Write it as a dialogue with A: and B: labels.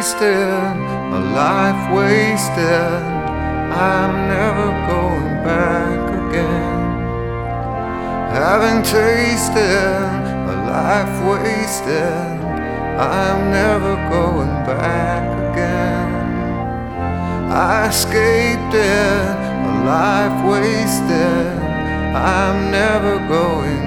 A: tasted, a life wasted. I'm never going back again. Having tasted a life wasted, I'm never going back again. I escaped it, a life wasted. I'm never going